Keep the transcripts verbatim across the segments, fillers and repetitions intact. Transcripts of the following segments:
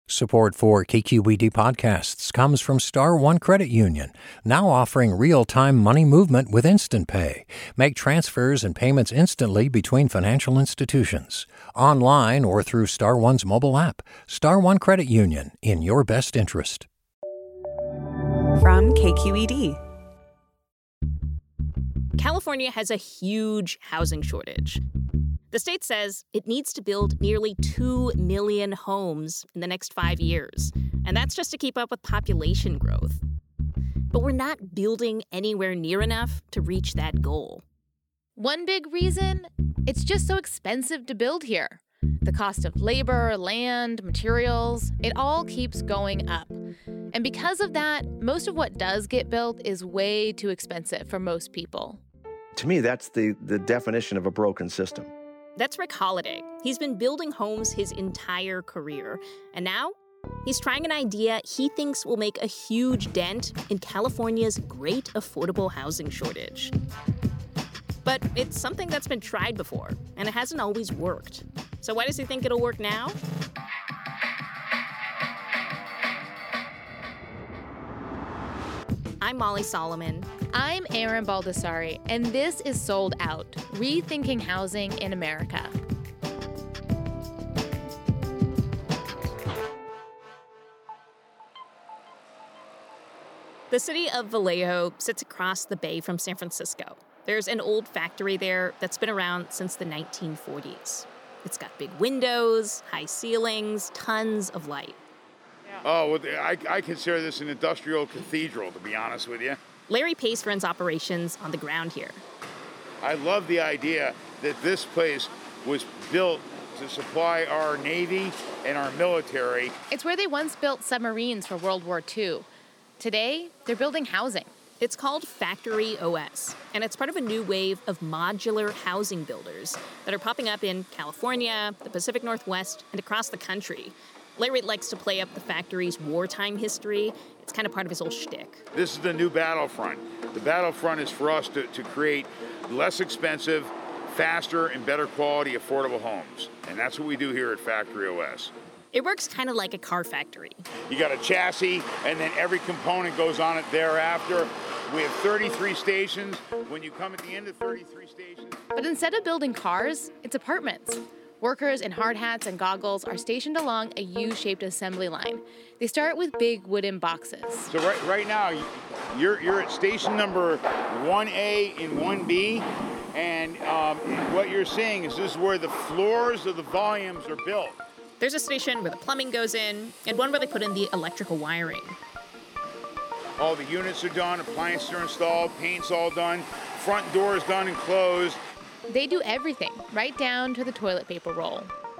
Support for K Q E D podcasts comes from Star One Credit Union, now offering real-time money movement with Instant Pay. Make transfers and payments instantly between financial institutions, online or through Star One's mobile app. Star One Credit Union, in your best interest. From K Q E D. California has a huge housing shortage. The state says it needs to build nearly two million homes in the next five years, and that's just to keep up with population growth. But we're not building anywhere near enough to reach that goal. One big reason? It's just so expensive to build here. The cost of labor, land, materials, it all keeps going up. And because of that, most of what does get built is way too expensive for most people. To me, that's the, the definition of a broken system. That's Rick Holliday. He's been building homes his entire career. And now he's trying an idea he thinks will make a huge dent in California's great affordable housing shortage. But it's something that's been tried before, and it hasn't always worked. So why does he think it'll work now? I'm Molly Solomon. I'm Erin Baldessari, and this is Sold Out, Rethinking Housing in America. The city of Vallejo sits across the bay from San Francisco. There's an old factory there that's been around since the nineteen forties. It's got big windows, high ceilings, tons of light. Oh, well, I, I consider this an industrial cathedral, to be honest with you. Larry Pace runs operations on the ground here. I love the idea that this place was built to supply our Navy and our military. It's where they once built submarines for World War Two. Today, they're building housing. It's called Factory O S, and it's part of a new wave of modular housing builders that are popping up in California, the Pacific Northwest, and across the country. Larry likes to play up the factory's wartime history. It's kind of part of his whole shtick. This is the new battlefront. The battlefront is for us to, to create less expensive, faster, and better quality affordable homes. And that's what we do here at Factory O S. It works kind of like a car factory. You got a chassis, and then every component goes on it thereafter. We have thirty-three stations. When you come at the end of thirty-three stations... But instead of building cars, it's apartments. Workers in hard hats and goggles are stationed along a U-shaped assembly line. They start with big wooden boxes. So right right now, you're you're at station number one A and one B, and um, what you're seeing is this is where the floors of the volumes are built. There's a station where the plumbing goes in, and one where they put in the electrical wiring. All the units are done, appliances are installed, paint's all done, front door is done and closed. They do everything, right down to the toilet paper roll.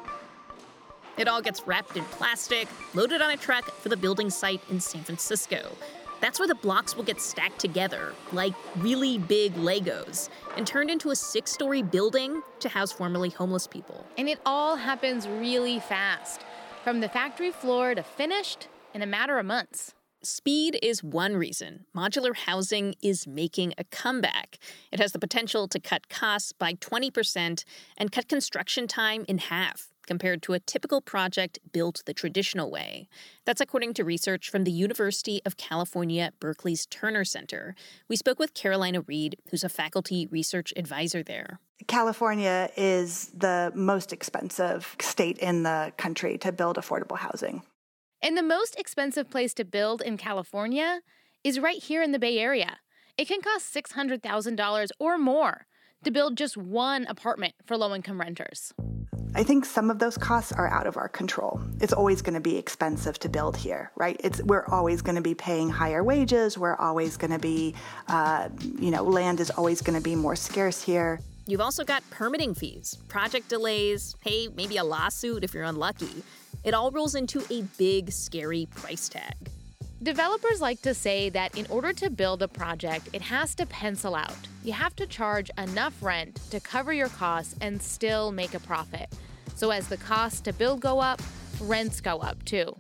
It all gets wrapped in plastic, loaded on a truck for the building site in San Francisco. That's where the blocks will get stacked together, like really big Legos, and turned into a six-story building to house formerly homeless people. And it all happens really fast, from the factory floor to finished in a matter of months. Speed is one reason modular housing is making a comeback. It has the potential to cut costs by twenty percent and cut construction time in half compared to a typical project built the traditional way. That's according to research from the University of California, Berkeley's Turner Center. We spoke with Carolina Reed, who's a faculty research advisor there. California is the most expensive state in the country to build affordable housing. And the most expensive place to build in California is right here in the Bay Area. It can cost six hundred thousand dollars or more to build just one apartment for low-income renters. I think some of those costs are out of our control. It's always going to be expensive to build here, right? It's we're always going to be paying higher wages. We're always going to be, uh, you know, land is always going to be more scarce here. You've also got permitting fees, project delays, hey, maybe a lawsuit if you're unlucky. It all rolls into a big, scary price tag. Developers like to say that in order to build a project, it has to pencil out. You have to charge enough rent to cover your costs and still make a profit. So as the costs to build go up, rents go up too.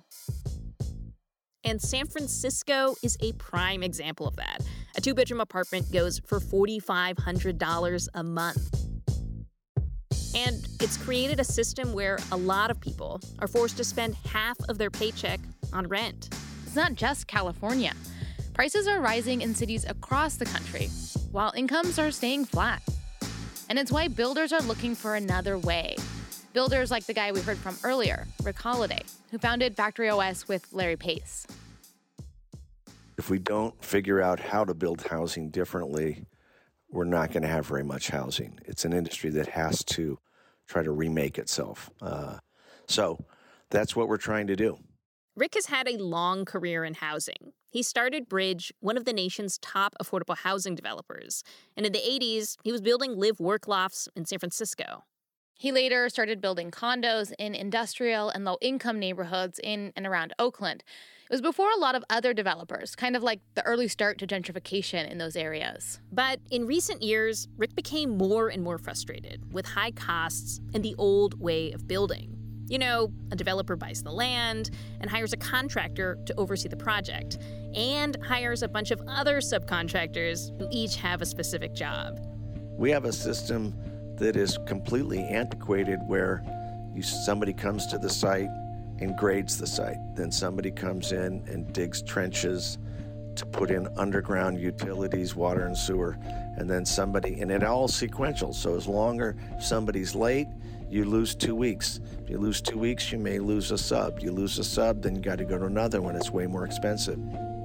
And San Francisco is a prime example of that. A two-bedroom apartment goes for four thousand five hundred dollars a month. And it's created a system where a lot of people are forced to spend half of their paycheck on rent. It's not just California. Prices are rising in cities across the country, while incomes are staying flat. And it's why builders are looking for another way. Builders like the guy we heard from earlier, Rick Holliday, who founded Factory O S with Larry Pace. If we don't figure out how to build housing differently, we're not going to have very much housing. It's an industry that has to try to remake itself. Uh, so that's what we're trying to do. Rick has had a long career in housing. He started Bridge, one of the nation's top affordable housing developers. And in the eighties, he was building live-work lofts in San Francisco. He later started building condos in industrial and low-income neighborhoods in and around Oakland. It was before a lot of other developers, kind of like the early start to gentrification in those areas. But in recent years, Rick became more and more frustrated with high costs and the old way of building. You know, a developer buys the land and hires a contractor to oversee the project, and hires a bunch of other subcontractors who each have a specific job. We have a system that is completely antiquated where you, somebody comes to the site and grades the site. Then somebody comes in and digs trenches to put in underground utilities, water and sewer. And then somebody, and it all sequential. So as longer somebody's late, you lose two weeks. If you lose two weeks, you may lose a sub. You lose a sub, then you got to go to another one. It's way more expensive.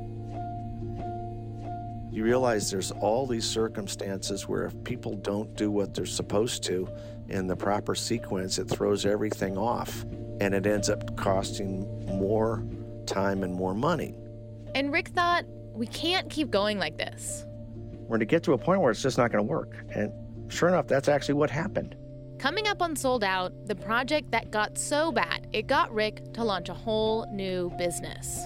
You realize there's all these circumstances where if people don't do what they're supposed to in the proper sequence, it throws everything off, and it ends up costing more time and more money. And Rick thought, we can't keep going like this. We're going to get to a point where it's just not going to work. And sure enough, that's actually what happened. Coming up on Sold Out, the project that got so bad, it got Rick to launch a whole new business.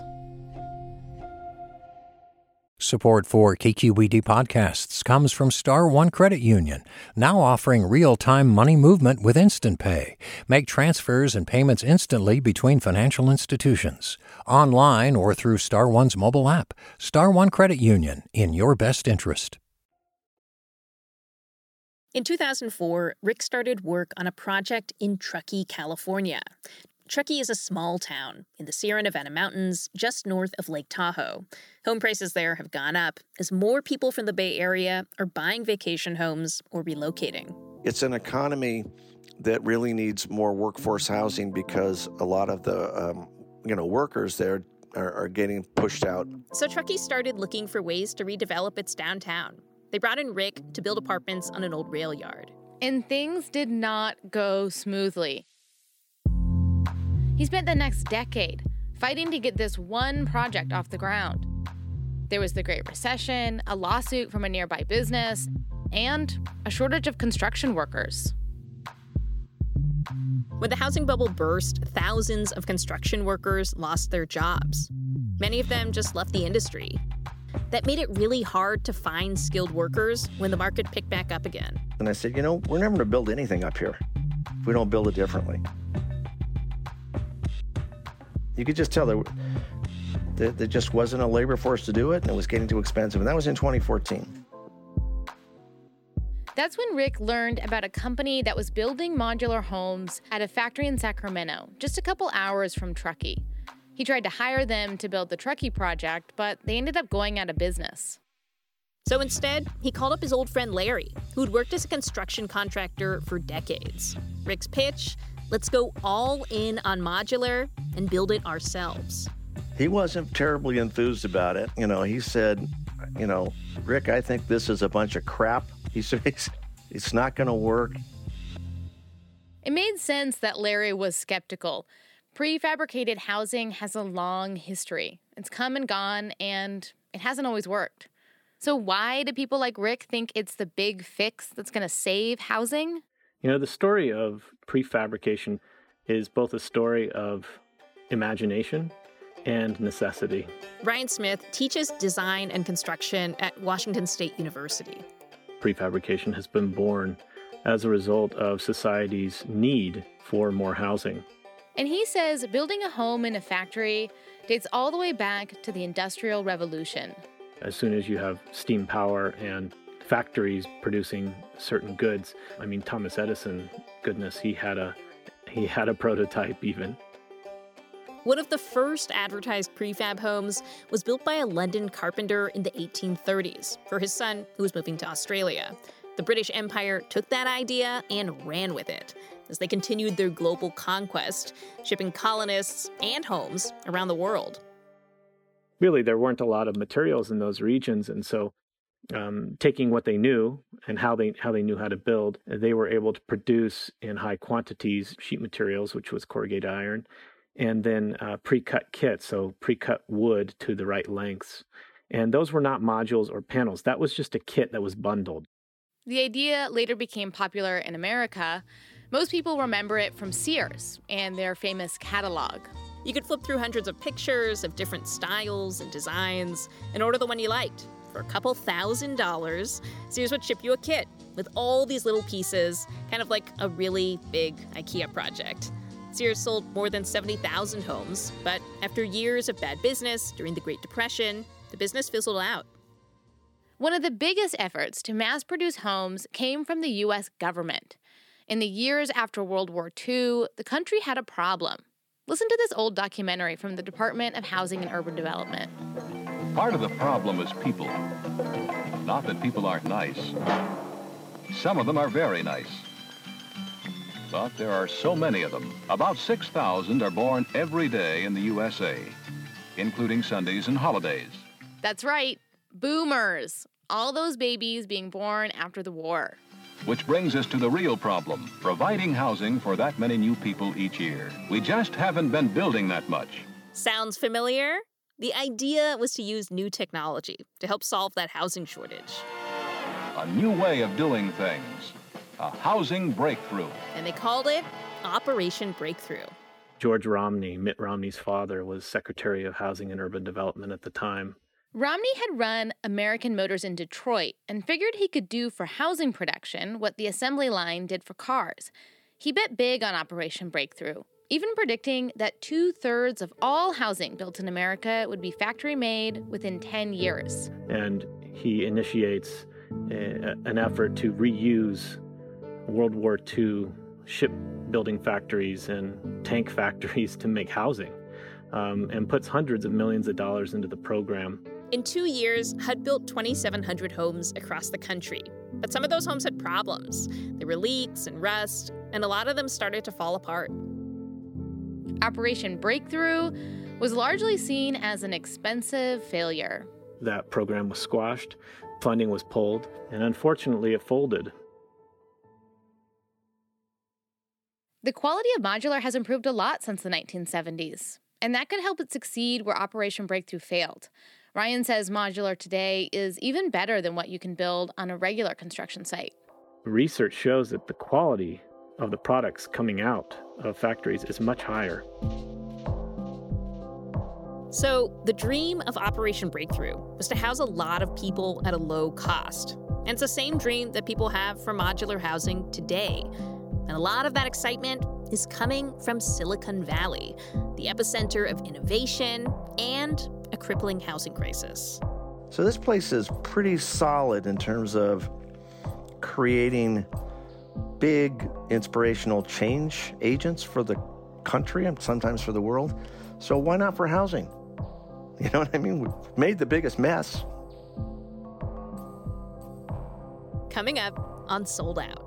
Support for K Q E D podcasts comes from Star One Credit Union, now offering real-time money movement with Instant Pay. Make transfers and payments instantly between financial institutions, online or through Star One's mobile app. Star One Credit Union, in your best interest. In two thousand four, Rick started work on a project in Truckee, California. Truckee is a small town in the Sierra Nevada mountains just north of Lake Tahoe. Home prices there have gone up as more people from the Bay Area are buying vacation homes or relocating. It's an economy that really needs more workforce housing because a lot of the um, you know workers there are, are getting pushed out. So Truckee started looking for ways to redevelop its downtown. They brought in Rick to build apartments on an old rail yard. And things did not go smoothly. He spent the next decade fighting to get this one project off the ground. There was the Great Recession, a lawsuit from a nearby business, and a shortage of construction workers. When the housing bubble burst, thousands of construction workers lost their jobs. Many of them just left the industry. That made it really hard to find skilled workers when the market picked back up again. And I said, you know, we're never going to build anything up here if we don't build it differently. You could just tell there, there, there just wasn't a labor force to do it, and it was getting too expensive. And that was in twenty fourteen. That's when Rick learned about a company that was building modular homes at a factory in Sacramento, just a couple hours from Truckee. He tried to hire them to build the Truckee project, but they ended up going out of business. So instead, he called up his old friend Larry, who'd worked as a construction contractor for decades. Rick's pitch: let's go all in on modular and build it ourselves. He wasn't terribly enthused about it. You know, he said, you know, Rick, I think this is a bunch of crap. He said, it's, it's not going to work. It made sense that Larry was skeptical. Prefabricated housing has a long history. It's come and gone, and it hasn't always worked. So why do people like Rick think it's the big fix that's going to save housing? You know, the story of prefabrication is both a story of imagination and necessity. Ryan Smith teaches design and construction at Washington State University. Prefabrication has been born as a result of society's need for more housing. And he says building a home in a factory dates all the way back to the Industrial Revolution. As soon as you have steam power and factories producing certain goods, I mean, Thomas Edison goodness, he had a he had a prototype even. One of the first advertised prefab homes was built by a London carpenter in the eighteen thirties for his son who was moving to Australia. The British Empire took that idea and ran with it as they continued their global conquest, shipping colonists and homes around the world. Really, there weren't a lot of materials in those regions, and so um, taking what they knew and how they how they knew how to build, they were able to produce in high quantities sheet materials, which was corrugated iron, and then uh, pre-cut kits, so pre-cut wood to the right lengths. And those were not modules or panels. That was just a kit that was bundled. The idea later became popular in America. Most people remember it from Sears and their famous catalog. You could flip through hundreds of pictures of different styles and designs and order the one you liked. For a couple thousand dollars, Sears would ship you a kit with all these little pieces, kind of like a really big IKEA project. Sears sold more than seventy thousand homes, but after years of bad business during the Great Depression, the business fizzled out. One of the biggest efforts to mass-produce homes came from the U S government. In the years after World War Two, the country had a problem. Listen to this old documentary from the Department of Housing and Urban Development. Part of the problem is people. Not that people aren't nice. Some of them are very nice. But there are so many of them. About six thousand are born every day in the U S A, including Sundays and holidays. That's right, boomers. All those babies being born after the war. Which brings us to the real problem, providing housing for that many new people each year. We just haven't been building that much. Sounds familiar? The idea was to use new technology to help solve that housing shortage. A new way of doing things. A housing breakthrough. And they called it Operation Breakthrough. George Romney, Mitt Romney's father, was Secretary of Housing and Urban Development at the time. Romney had run American Motors in Detroit and figured he could do for housing production what the assembly line did for cars. He bet big on Operation Breakthrough, even predicting that two-thirds of all housing built in America would be factory-made within ten years. And he initiates a, an effort to reuse World War Two shipbuilding factories and tank factories to make housing, um, and puts hundreds of millions of dollars into the program. In two years, H U D built twenty-seven hundred homes across the country. But some of those homes had problems. There were leaks and rust, and a lot of them started to fall apart. Operation Breakthrough was largely seen as an expensive failure. That program was squashed, funding was pulled, and unfortunately it folded. The quality of modular has improved a lot since the nineteen seventies, and that could help it succeed where Operation Breakthrough failed. Ryan says modular today is even better than what you can build on a regular construction site. Research shows that the quality of the products coming out of factories is much higher. So the dream of Operation Breakthrough was to house a lot of people at a low cost. And it's the same dream that people have for modular housing today. And a lot of that excitement is coming from Silicon Valley, the epicenter of innovation and a crippling housing crisis. So this place is pretty solid in terms of creating big inspirational change agents for the country and sometimes for the world. So why not for housing? You know what I mean? We've made the biggest mess. Coming up on Sold Out.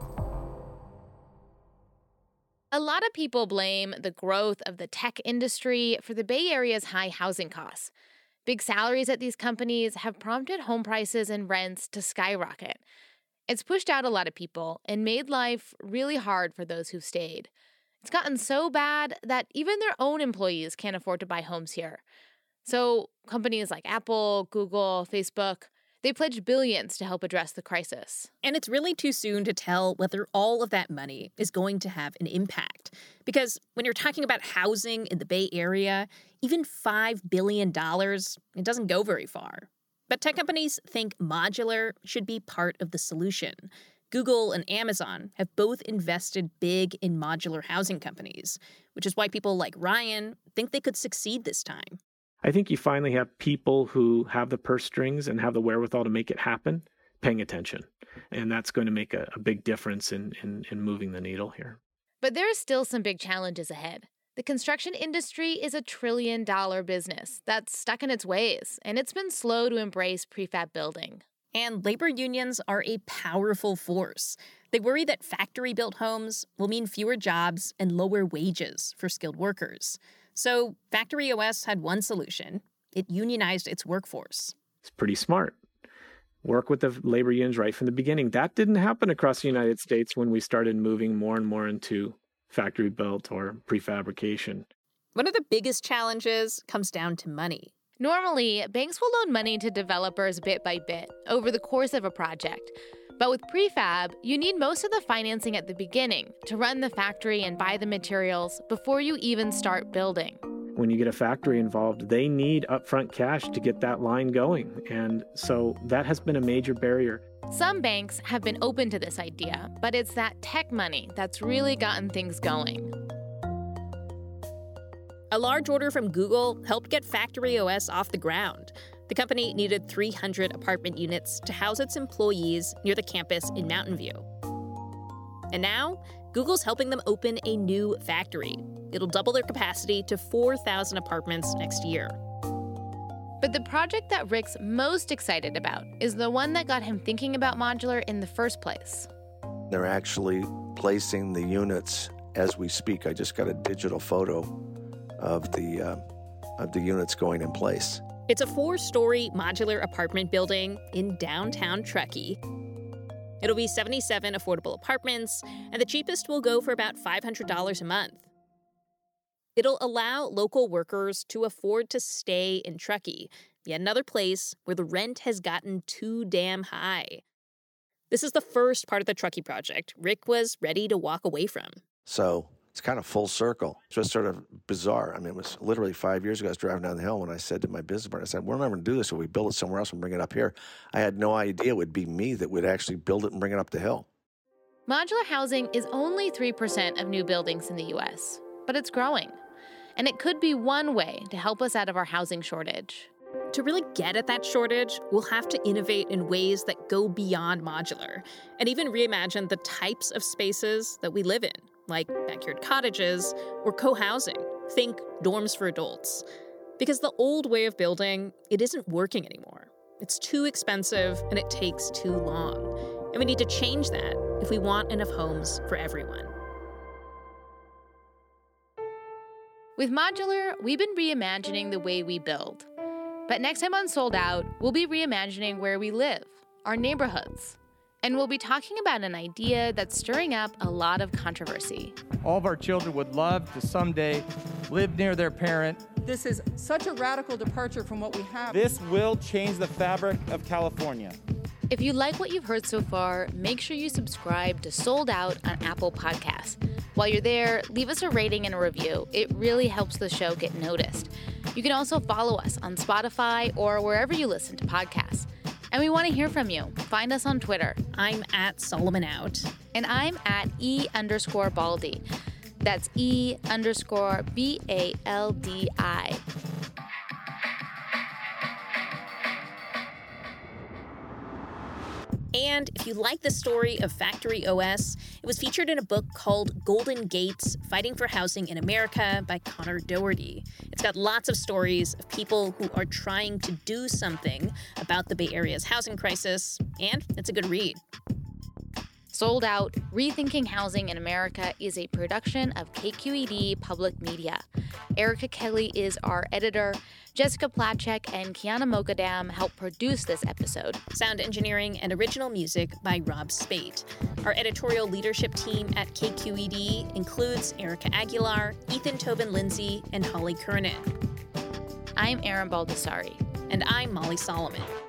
A lot of people blame the growth of the tech industry for the Bay Area's high housing costs. Big salaries at these companies have prompted home prices and rents to skyrocket. It's pushed out a lot of people and made life really hard for those who've stayed. It's gotten so bad that even their own employees can't afford to buy homes here. So companies like Apple, Google, Facebook, they pledged billions to help address the crisis. And it's really too soon to tell whether all of that money is going to have an impact. Because when you're talking about housing in the Bay Area, even five billion dollars, it doesn't go very far. But tech companies think modular should be part of the solution. Google and Amazon have both invested big in modular housing companies, which is why people like Ryan think they could succeed this time. I think you finally have people who have the purse strings and have the wherewithal to make it happen, paying attention. And that's going to make a, a big difference in, in, in moving the needle here. But there are still some big challenges ahead. The construction industry is a trillion-dollar business that's stuck in its ways, and it's been slow to embrace prefab building. And labor unions are a powerful force. They worry that factory-built homes will mean fewer jobs and lower wages for skilled workers. So Factory O S had one solution. It unionized its workforce. It's pretty smart. Work with the labor unions right from the beginning. That didn't happen across the United States when we started moving more and more into factory-built or prefabrication. One of the biggest challenges comes down to money. Normally, banks will loan money to developers bit by bit over the course of a project. But with prefab, you need most of the financing at the beginning to run the factory and buy the materials before you even start building. When you get a factory involved, they need upfront cash to get that line going. And so that has been a major barrier. Some banks have been open to this idea, but it's that tech money that's really gotten things going. A large order from Google helped get Factory O S off the ground. The company needed three hundred apartment units to house its employees near the campus in Mountain View. And now, Google's helping them open a new factory. It'll double their capacity to four thousand apartments next year. But the project that Rick's most excited about is the one that got him thinking about modular in the first place. They're actually placing the units as we speak. I just got a digital photo of the uh, of the units going in place. It's a four-story modular apartment building in downtown Truckee. It'll be seventy-seven affordable apartments, and the cheapest will go for about five hundred dollars a month. It'll allow local workers to afford to stay in Truckee, yet another place where the rent has gotten too damn high. This is the first part of the Truckee project Rick was ready to walk away from. So it's kind of full circle. It's just sort of bizarre. I mean, it was literally five years ago I was driving down the hill when I said to my business partner, I said, we're never going to do this if we build it somewhere else and bring it up here. I had no idea it would be me that would actually build it and bring it up the hill. Modular housing is only three percent of new buildings in the U S, but it's growing. And it could be one way to help us out of our housing shortage. To really get at that shortage, we'll have to innovate in ways that go beyond modular and even reimagine the types of spaces that we live in, like backyard cottages or co-housing. Think dorms for adults. Because the old way of building, it isn't working anymore. It's too expensive and it takes too long. And we need to change that if we want enough homes for everyone. With modular, we've been reimagining the way we build. But next time on Sold Out, we'll be reimagining where we live, our neighborhoods. And we'll be talking about an idea that's stirring up a lot of controversy. All of our children would love to someday live near their parent. This is such a radical departure from what we have. This will change the fabric of California. If you like what you've heard so far, make sure you subscribe to Sold Out on Apple Podcasts. While you're there, leave us a rating and a review. It really helps the show get noticed. You can also follow us on Spotify or wherever you listen to podcasts. And we want to hear from you. Find us on Twitter. I'm at Solomon Out. And I'm at E underscore Baldy. That's E underscore B A L D I. And if you like the story of Factory O S, it was featured in a book called Golden Gates, Fighting for Housing in America by Connor Doherty. It's got lots of stories of people who are trying to do something about the Bay Area's housing crisis, and it's a good read. Sold Out, Rethinking Housing in America is a production of K Q E D Public Media. Erica Kelly is our editor. Jessica Platchek and Kiana Mogadam help produce this episode. Sound engineering and original music by Rob Spate. Our editorial leadership team at K Q E D includes Erica Aguilar, Ethan Tobin Lindsay, and Holly Kernan. I'm Erin Baldessari. And I'm Molly Solomon.